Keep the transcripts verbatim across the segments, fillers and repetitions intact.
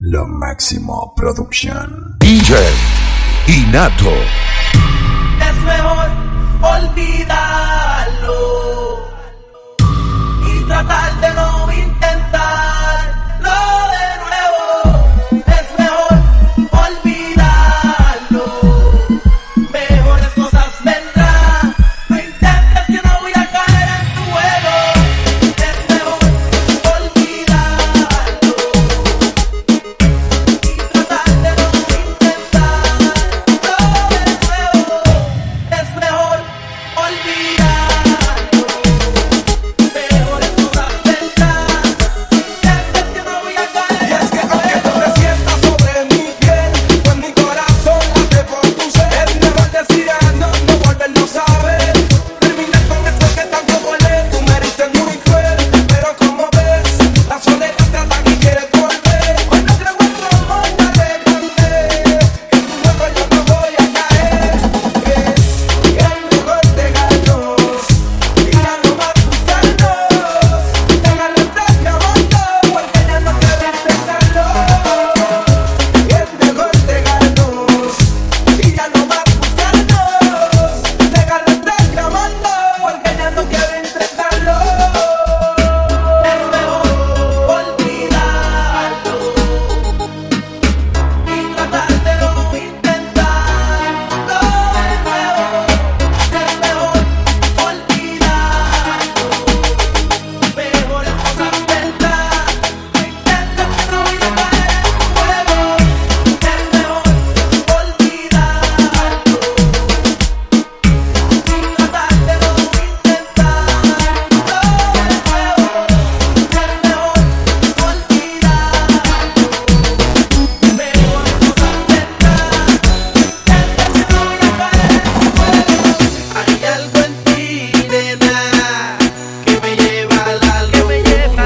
Lo Máximo Production. D J Inato. Es mejor olvidarlo y tratar de no intentarlo de nuevo. Es mejor olvidarlo. Mejores cosas vendrán. No intentes que no voy a caer en tu juego. Es mejor olvidarlo y tratar de no intentarlo de nuevo. Es mejor olvidarlo. Mejores cosas vendrán. Intentes que no voy a caer. Y es que aunque tú te sientas sobre mi piel, pues mi corazón late por tu ser. Es mejor decir no, no volverlo a saber. Terminar con eso que tanto duele. Tú me heriste muy cruel, pero como ves, la soledad trata y quieres volver. Hoy no creo en tu amor, dale grande. En tu juego yo no voy a caer. Es mejor dejarnos y ya no más buscarnos. Déjalo entrar mi amor, porque ya no quiero intentarlo. Es mejor dejarnos y ya no más buscarnos. Déjalo entrar mi amor, porque ya no quiero intentarlo. Es mejor olvidarlo y tratar de no intentarlo de nuevo. Es mejor olvidarlo. Mejores cosas vendrán. No intentes que no voy a caer en tu juego. Es mejor olvidarlo y tratar de no intentarlo de nuevo. Es mejor olvidarlo. Mejores cosas vendrán. Intentes que no voy a caer en tu juego. Hay algo en ti, nena, que me lleva a la locura.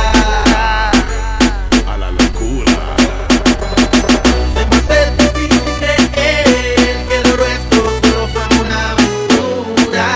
A la locura. Se me hace difícil creer que lo nuestro solo fue una aventura.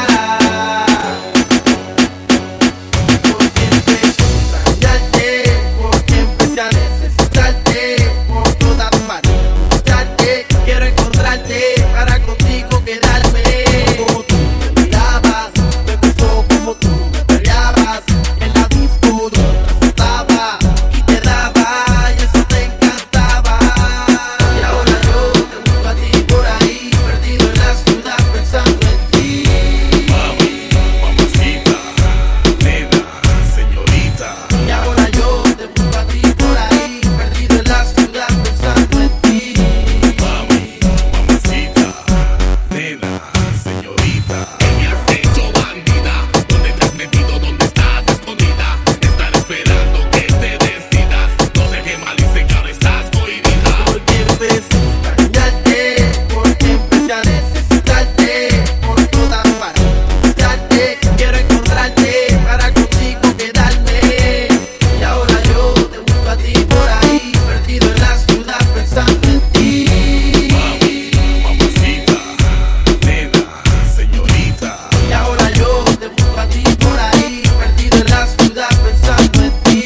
Porque empecé a extrañarte, porque empecé a necesitarte por todas partes. Buscarte, quiero encontrarte para contigo quedarme. Como tú me mirabas, me gustó como tú me peleabas. En la disco donde estaba y te daba, y eso te encantaba. Y ahora yo te busco a ti por ahí, perdido en la ciudad pensando en ti. Mami, mamacita, nena, señorita. Y ahora yo te busco a ti por ahí, perdido en la ciudad pensando en ti. Mami, mamacita, nena, señorita. ¿Qué me has hecho, bandida? ¿Dónde te has metido? ¿Dónde estás escondida? Estar esperando que te decidas. No sé qué mal hice que ahora estás cohibida. Porque empecé a extrañarte, porque empecé a necesitarte por todas partes. Buscarte, quiero encontrarte para contigo quedarme. Y ahora yo te busco a ti por ahí, perdido en la ciudad pensando en ti. Mami, mamacita, nena, señorita. Y ahora yo te busco a ti por ahí, perdido en la ciudad pensando en ti.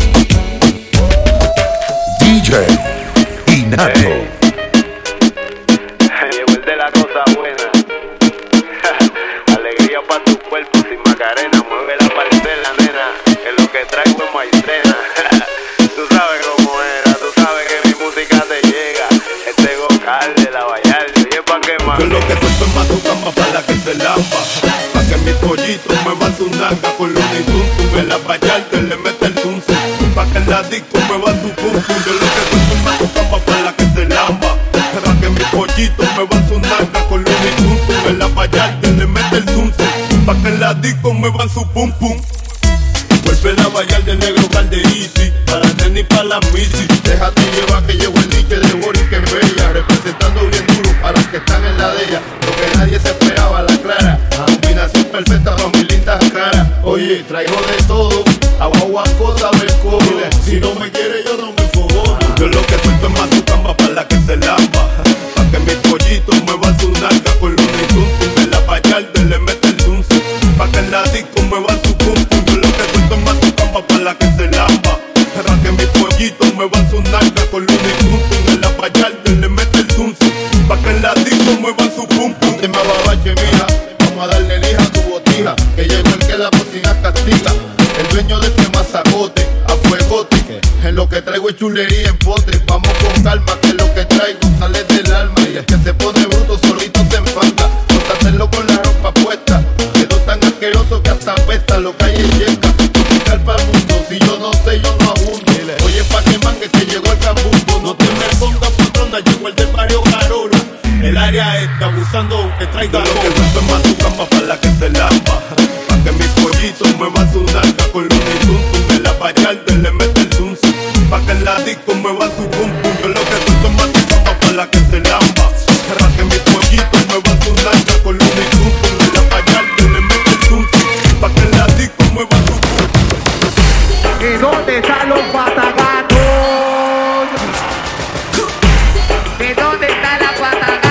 D J Inato. Llegó el de la cosa buena. Alegría pa' tu cuerpo sin Macarena. Mueve la parcela, nena, que lo que traigo es maicena. Tú sabes cómo era, tú sabes que mi música te llega. Este vocal de la Vallarta, y es pa' que más. Yo lo que suelto es mazucamba para la que se lamba. Pa' que mis pollitos muevan su nalga con los insultos. Me la Vallarta le mete el tunce. Pa' que la disco mueva su pum pum. Yo lo que suelto es mazucamba para la que se lamba. Pa' que mis pollitos muevan su nalga con los insultos. Me la Vallarta le mete el tunce. Pa' que la disco muevan su pum pum. Vuelve la Vallarta de negro calderisi. Para Nenny y para la Missy. Déjate llevar que llevo el dique de Boris que es bella. Representando bien duro para los que están en la de ella. Lo que nadie se esperaba, la clara. Combinación perfecta para mis lindas caras. Oye, traigo de todo. Abajo a cosas del cobre. Si no me quiere yo no me fogo. Yo lo que suelto es mazucamba para la que se lamba. Pa' que mis pollitos muevan su nalga con los insultos. Me la Vallarta le mete el dulce. Pa' que la disco muevan su pum pum. Yo lo que suelto es mazucamba para la que se lamba. Pa' que mis pollitos muevan su nalga con Looney Tunes. En la Vallarta le mete el tuntum, pa' que en la disco muevan su pum pum. Te me ababache, mija, vamos a darle lija a tu botija, que llegó el que la cocina castiga. El dueño de este mazacote, a fuegote, en lo que traigo es chulería en potre. Vamos con calma, que lo que traigo sale del alma. Y el que se pone bruto solito se enfanga. No hacerlo con la ropa puesta, quedó tan asqueroso que hasta apesta. Lo que hay es yeca, tropical pa'l mundo. Si yo no sé, yo no abundo. Oye, pa' que mangue que llegó el cambundo. No te me pongas patrona, llegó el del barrio Carola. El área está abusando, que traiga lo que suelto en más tu cama pa' la que se lamba. Pa' que mis pollitos muevan su narca con Looney Tunes. En la Vallarta le mete el tuntum, pa' que en la disco muevan su pum pum. Yo lo que suelto en más tu cama pa' la que se lamba. Pa' que mis pollitos muevan su narca con Looney Tunes. En la Vallarta le mete el tuntum, pa' que en la disco muevan su pum pum. ¿Y dónde están los patagatos? ¿Y dónde está la patagata?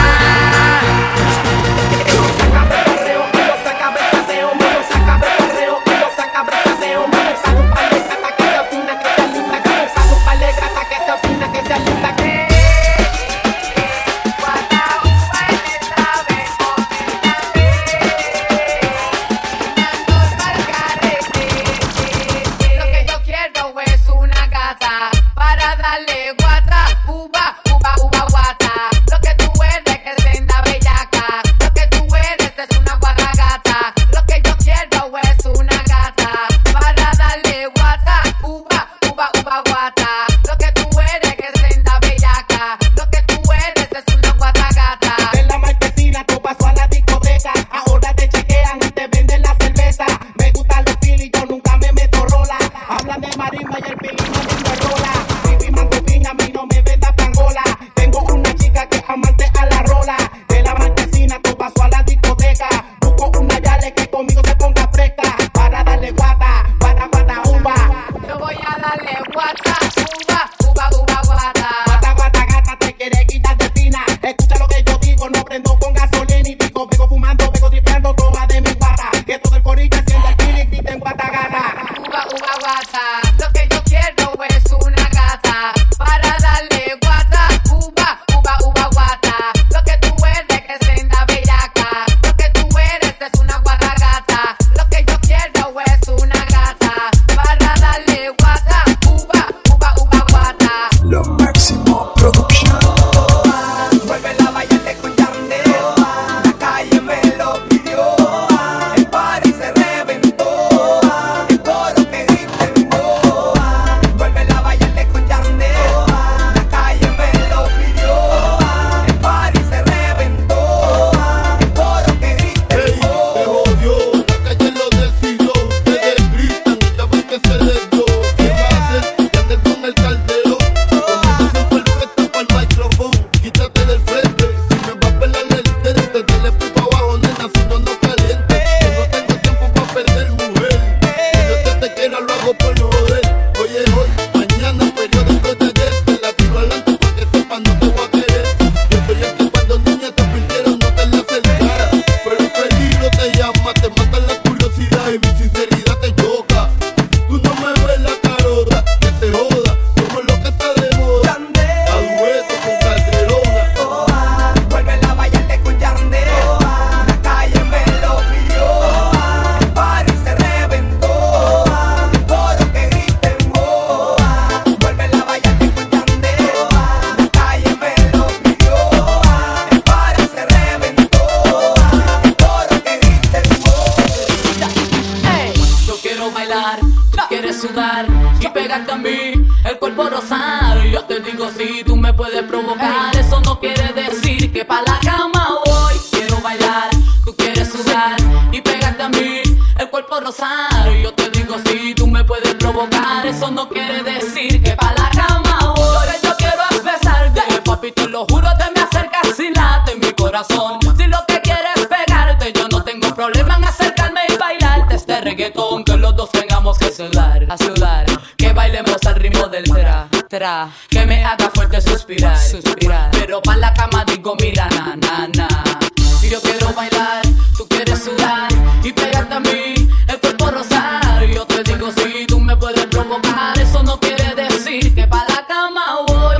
pegarte a mí, el cuerpo rosado. Yo te digo si tú me puedes provocar. Eso no quiere decir que pa' la cama voy. Quiero bailar, tú quieres sudar y pegarte a mí, el cuerpo rosado. Yo te digo si tú me puedes provocar. Eso no quiere decir que pa' la cama voy. Lo que yo quiero es besarte, papi, te lo juro, te me acercas y late mi corazón. Si lo que quieres es pegarte, yo no tengo problema en acercarme y bailarte este reggaetón. Que los dos tengamos que sudar, a sudar, que bailemos al ritmo del tra, tra, que me haga fuerte suspirar, suspirar. Pero pa' la cama digo mira, na, na, na. Si yo quiero bailar, tú quieres sudar y pegarte a mí, el cuerpo rosado. Yo te digo si tú me puedes provocar. Eso no quiere decir que pa' la cama voy.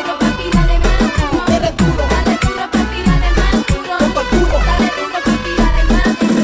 duro, papi, dale más duro. Tú eres duro. Dale duro, papi, dale más duro. Con todo el duro. Dale duro, papi, dale más duro.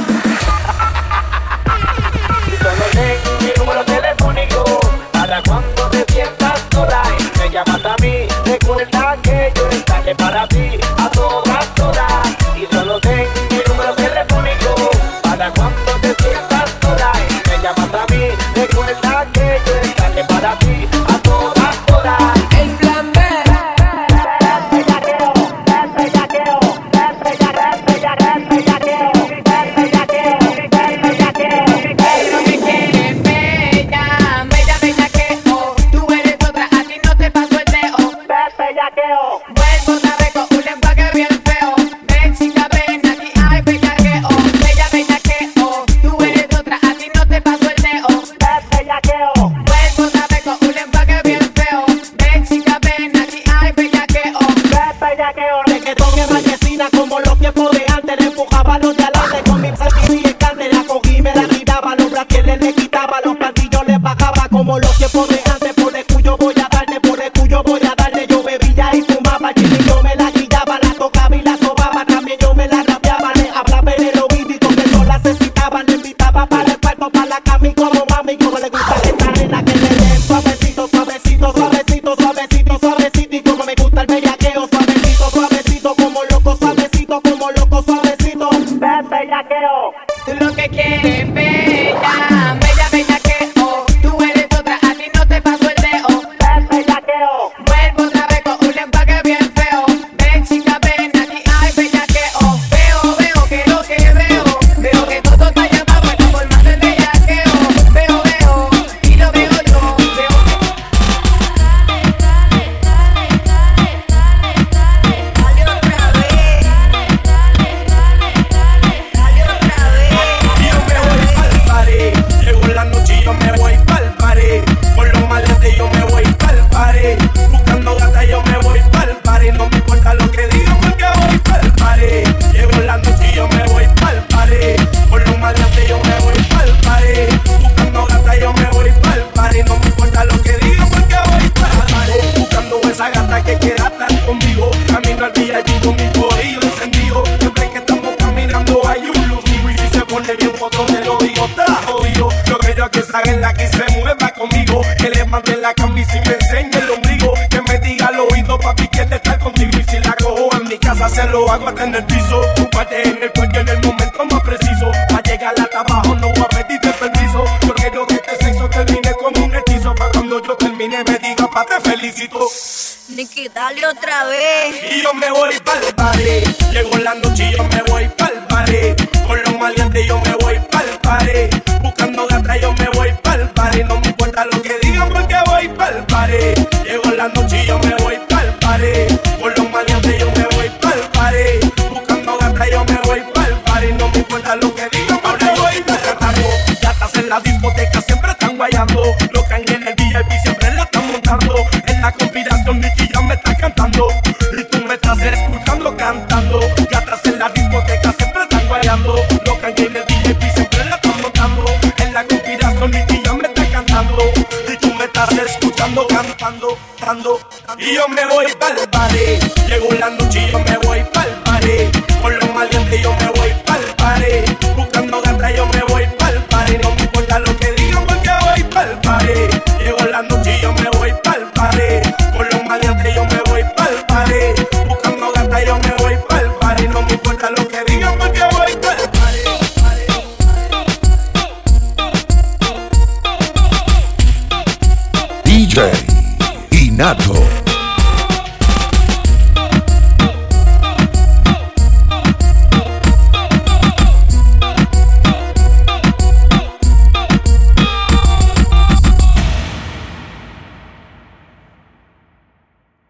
Solo ten mi número telefónico para cuando te sientas sola y me llamas a mí. Recuerda que yo estaré para ti a todas horas. Y solo ten mi número telefónico para cuando te sientas sola y me llamas a mí. Recuerda que yo estaré para ti a todas horas. El plan B. Bellaqueo, bellaqueo, bellaqueo, bellaqueo, bellaqueo, bellaqueo, bellaqueo. No me quieres bella, bella, bellaqueo. Tú eres otra, a ti no te paso el dedo. Bellaqueo. Vuelvo otra vez con un lenguaje bien feo. Ven, chica, ven, aquí hay bellaqueo. Bella, bellaqueo. Tú eres otra, a ti no te paso el dedo. Bellaqueo. Vuelvo otra vez con un lenguaje bien feo. Ven, chica, ven, aquí hay bellaqueo. Bellaqueo. Reggaetón en marquesina como los tiempos de antes. Le empujaba los de adelante con mi selfie y escante. La cogí, me la tiraba, los braqueles le quitaba, los plantillos le bajaba como los tiempos de antes. Por el cuyo voy a darle, por el cuyo voy a darle. Yo bebía y fumaba, y yo me la guillaba, la tocaba y la sobaba. También yo me la rapeaba, le hablaba en el oído y donde no la necesitaba. Le invitaba para el cuarto, para la cama y como mami, como le gusta esta nena que le den suavecito, suavecito, suavecito, suavecito, suavecito. Y como me gusta el bellaqueo, suavecito, suavecito, como loco, suavecito, como loco, suavecito. Bellaqueo. Tú lo que quieres, bella, bella, bellaqueo. Tú eres otra, a ti no te paso el dedo. Bellaqueo. Vuelvo otra vez con un lenguaje bien feo. Ven, chica, ven, aquí hay bellaqueo. Veo, veo que lo que veo. Veo que todo está llamado en la forma del bellaqueo. Veo, veo, y lo veo yo. Veo Y yo me voy pa'l party. Llegó la noche y yo me voy pa'l party. Por los maletes yo me voy pa'l party. Buscando gata yo me voy pa'l party. No me importa lo que digan porque voy pa'l party. Llegó la noche y yo me voy pa'l party. Por los maletes yo me voy pa'l party. Buscando gata yo me voy pa'l party. No me importa lo que digan porque voy pa'l party. Buscando esa gata que quiera estar conmigo. Camino al día allí con mi corillo encendido. Siempre que estamos caminando hay un lucido. Y si se pone bien foto te lo digo, está jodido. Yo quiero que esa la que se mueva conmigo. Que le mande la camisa y me enseñe el ombligo. Que me diga al oído, papi, quiero estar contigo. Y si la cojo en mi casa se lo hago hasta en el piso. Tu parte en el cuello en el momento más preciso. Pa' llegar que me diga pa' te felicito. Nicky, dale otra vez. Y yo me voy pa'l party. Llegó la noche y yo me voy pa'l party. Con los maleantes yo me voy pa'l party. Buscando gata yo me voy pa'l party. No me importa lo que digan porque voy pa'l party. Llegó la noche y yo me voy pa'l party. Con los maleantes yo me voy pa'l party. Buscando gata yo me voy pa'l party. No me importa lo que digan porque voy pa'l party. Gatas en la discoteca siempre están guayando. Los que en el V I P siempre la están montando. En la conspiración Nicky ya me está cantando. Y tú me estás escuchando cantando. Gatas en la discoteca siempre están guayando. Los que en el V I P siempre la están montando. En la conspiración Nicky ya me está cantando. Y tú me estás escuchando cantando, cantando. Y yo me voy pa'l party. Llegó la noche y yo me voy pa'l party. Con los maleantes yo me voy pa'l party. Buscando gata yo me voy pa'l party. No me importa lo que digan porque voy pa'l party. Llegó la noche y yo me voy pa'l party. Con los maleantes yo me voy pa'l party. Buscando gata yo me voy pa'l party. No me importa lo que digan porque voy pa'l party. D J Inato.